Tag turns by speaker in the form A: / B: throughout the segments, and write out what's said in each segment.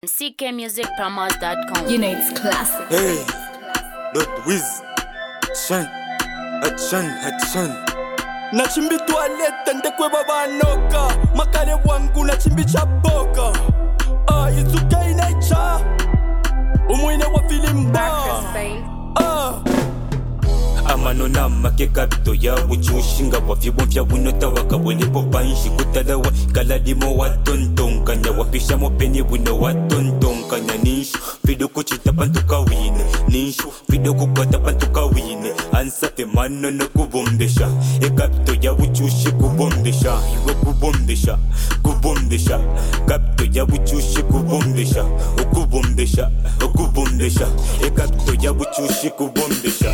A: ckmusicpromos.com.
B: You know it's classic.
C: Hey, Lord Wiz, Action.
D: Nachimbi toilette ndekwe babanoka makale wangu nachimbi chaboka it's okay nature umwine wa filimba
C: amanona makekabito yawe cyushinga wavibwo vya winota wakabwelepo banshi kutalawa kaladimo watontonkanya wapishamo peni wino watontonkanya nishu vidoko chita pantuka wine nishu vidoko kwata pantuka wine ansafe mano no kubombesha ekabito yawe cyushi kubombesha iwe kubombesha kabito yawe cyushi kubombesha ukubombesha ekabito yawe cyushi kubombesha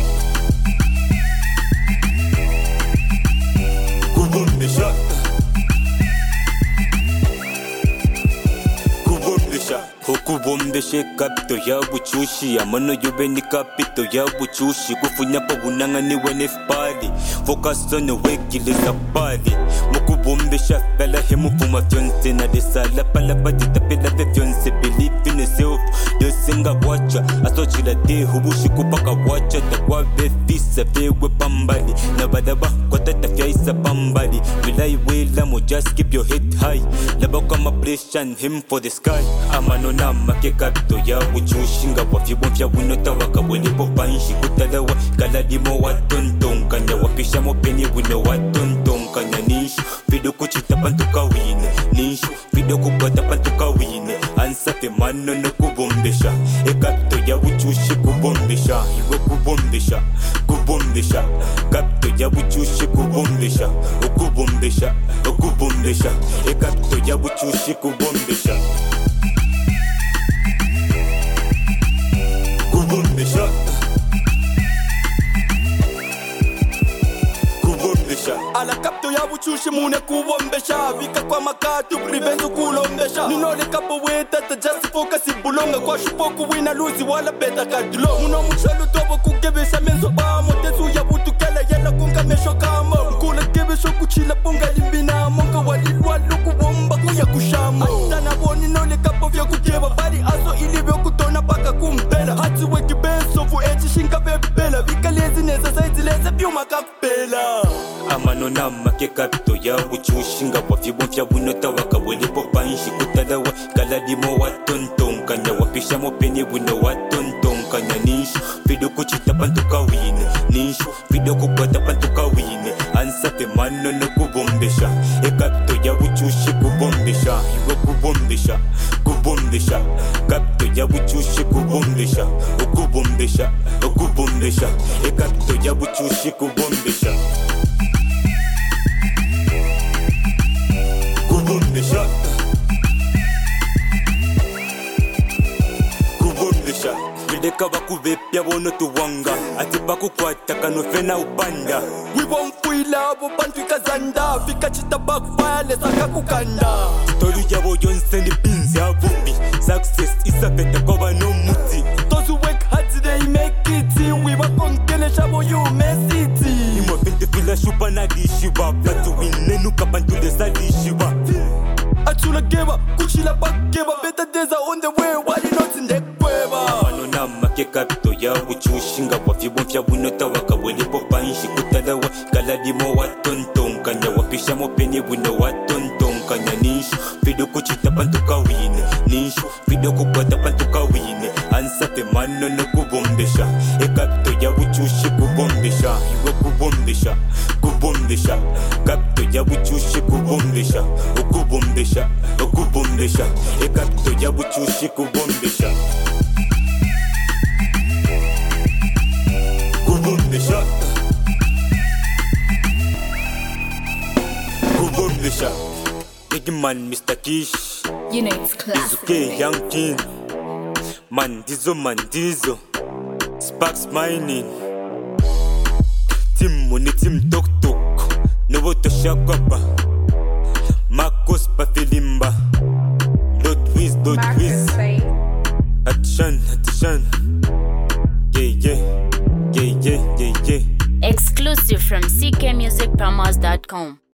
C: Ukubombeshe kapito ya buchushi amano yube ni kapito ya buchushi kufunya pa bunanga ni wenefpali focus on the wekile sapali mukubombesha pela hemu fuma fyonse na desala pala badita pela fyonse believe in yourself yosinga wacha asochila de hubushi kupaka wacha takwa befisa fewe pambali na badaba kwa tata fyaisa pambali vilai wela mo just keep your head high laba kama pressure him for the sky amano nama kekabito ya uchushinga wafibwo vya winota wakabwelepo banshi kutalawa kaladimo watontonkanya wapishamo peni wino watontonkanya nishu vidoko chita pantuka wine nishu vidoko kwata pantuka wine ansafe mano no kubombesha ekabito ya uchushi kubombesha iwe kubombesha kabito ya uchushi kubombesha ukubombesha ekabito ya uchushi kubombesha
D: ala kapto ya buchushi mune kubombesha vika kwa makatu privenzo kulombesha ninole kapo weta ta just focus ibulonga kwa shupoku wina luzi wala beta kadulo muno muchalo tobo kugebesha menzo ba motezu ya butukela yela kunga mesho kama kula gebesho kuchila ponga limbina monga walilwa lukubomba kuya kushamo tana boni nole kapo vya kugeba bali aso ilivyo kutona paka kumpela hati weki benso fu echi shinka bebela vika lezi neza saizi leze byuma kakupela
C: amanona makekabito ya uchushinga wafibwo vya winota wakabwelepo banshi kutalawa kaladimo watontonkanya wapishamo peni wino watontonkanya nishu vidoko chita pantuka wine nishu vidoko kwata pantuka wine ansafe mano no kubombesha ekabito ya uchushi kubombesha iwe kubombesha kabito ya uchushi kubombesha ukubombesha ekabito ya uchushi kubombesha Videka bakuvepya bono tuwanga ati bakukwata kanofena upanda
D: wibomfuila abo bantu ikazanda fika chita backfire saka kukanda
C: story yabo yonse ni pinzi avubi success isabeta kwa no muti
D: those who work hard they make it wibakonkele shabo you mess it
C: imo finte fila shupa na dishiba platu winenu kabantu lesa dishiba
D: atula geba kuchila bakeba better days are on the way why you not in the kweba
C: amanona makekabito ya uchushinga wafibwo vya winota wakabwelepo banshi kutalawa kaladimo watontonkanya wapishamo peni wino watontonkanya nishu vidoko chita pantuka wine nishu vidoko kwata pantuka wine ansafe mano no kubombesha ekabito ya uchushi kubombesha iwe kubombesha kabito ya uchushi kubombesha ukubombesha ekabito ya uchushi kubombesha Big man Mr. Kish
B: You know it's classic.
C: Izuke Young King Mandizo Sparks Mining Team Money Team Tok Tok Novoto Shakwapa Marcos Pafilimba Dot Wiz Action Yeah
A: Exclusive from ckmusicpromos.com.